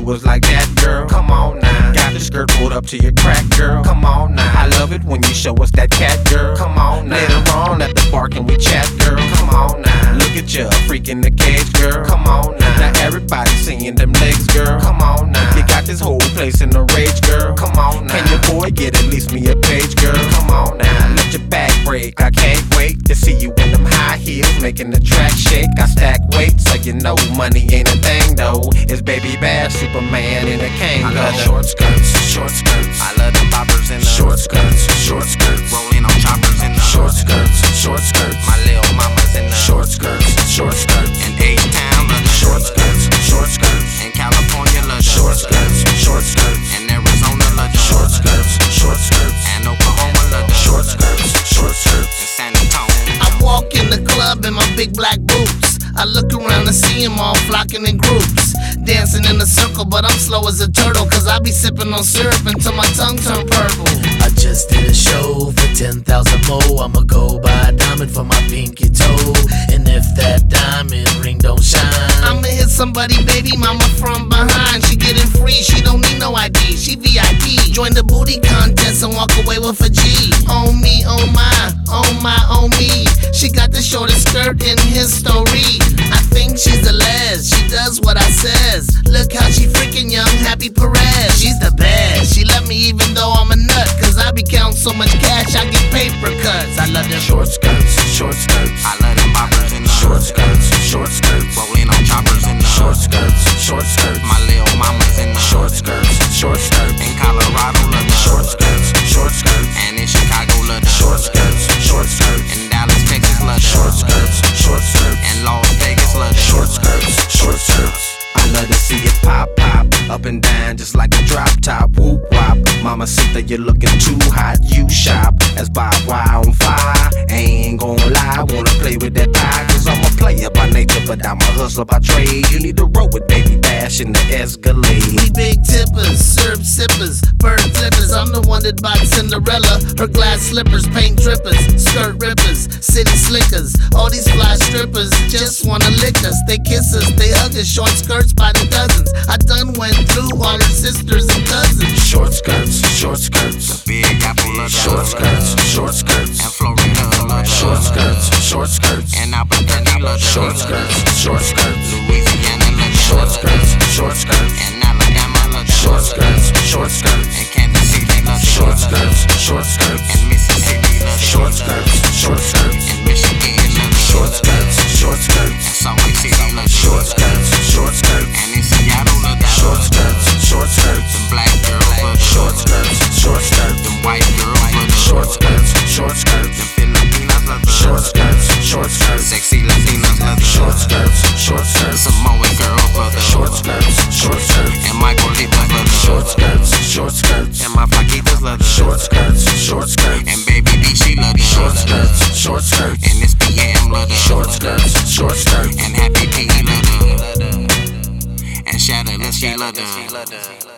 was like that, girl. Come on now. Got the skirt pulled up to your crack, girl. Come on now. I love it when you show us that cat, girl. Come on now. Later on at the park and we chat, girl. Come on now. Look at you, a freak in the cage, girl. Come on now. Now everybody seeing them legs, girl. Come on now. You got this whole place in a rage, girl. Come on now. Can your boy get at least me a page, girl? Come on now. Let your back break. I can't wait to see you in them high heels, making the track shake. I stack weight, so you know money ain't a thing though. It's Baby Bash, Superman in a cane. I love short skirts, short skirts. I love them boppers in the short skirts, short skirts. Rolling on choppers in the short skirts, short skirts. My little mama's in the short skirts, short skirts. In H-Town, love the short skirts, short skirts. In California, love the short skirts, short skirts. In Arizona, love the short skirts, short skirts. And Oklahoma, love the short skirts, short skirts. In San Antonio, I walk in the club in my big black boots. I look around and see them all flocking in groups, dancing in a circle, but I'm slow as a turtle, cause I be sipping on syrup until my tongue turn purple. I just did a show for 10,000 more. I'ma go buy a diamond for my pinky toe. And if that diamond ring don't shine, I'ma hit somebody, baby mama from behind. She getting free, she don't need no ID, she VIP. Join the booty contest and walk away with a G. On me, oh my, oh my, oh me. She got the shortest skirt in history. I think she's a les, she does what I says. Look how she freaking young, Happy Perez. She's the best, she love me even though I'm a nut, cause I be counting so much cash, I get paper cuts. I love them short skirts, short skirts. I love them boppers in the short skirts, short skirts. Rolling on choppers in the short skirts, short skirts. My little mama's in the short skirts, short skirts. In Colorado, love the short skirts, short skirts. And in Chicago, love the short skirts, short skirts. In Dallas, Texas, love the short skirts, short skirts. In Las Vegas, love the short skirts, short skirts. I love to see it pop, pop, up and down just like a drop top, whoop wop. Mama said that you're looking too hot, you shop as Bob Wire on fire. Ain't gonna lie, wanna play with that pie, cause I'm a player by nature, but I'm a hustler by trade. You need to roll with Baby Bash in the Escalade. We big tippers, syrup sippers, bird flippers. I'm the one that bought Cinderella her glass slippers, paint drippers, skirt rippers, city slickers. All these fly strippers just wanna lick us. They kiss us, they hug us, short skirts by the dozens. I done went through all her sisters and cousins. Short skirts, short skirts. The Big Apple love short skirts, short skirts. And Florida love short skirts, short skirts. And Albuquerque love short skirts, short skirts. Louisiana love short skirts, short skirts. And Alabama love short skirts, short skirts. And Kansas City love short skirts, short skirts. And Mississippi love short skirts, short skirts. And Michigan love short skirts, short skirts. And Salt Lake City love short skirts, short skirts. And in Seattle love short skirts, short skirts. The black girls love short skirts, short skirts. The white girls love short skirts, short skirts. The Filipinas love short skirts, short skirts. Sexy Latinas love short skirts, short skirts. Samoan girls love short skirts, short skirts. And Michael Lipas love short skirts, short skirts. And my Flaquitas love short skirts, short skirts. And Baby D, she love short skirts, short skirts. And this PM love short skirts, short skirts. And Happy P love and Shadow, she love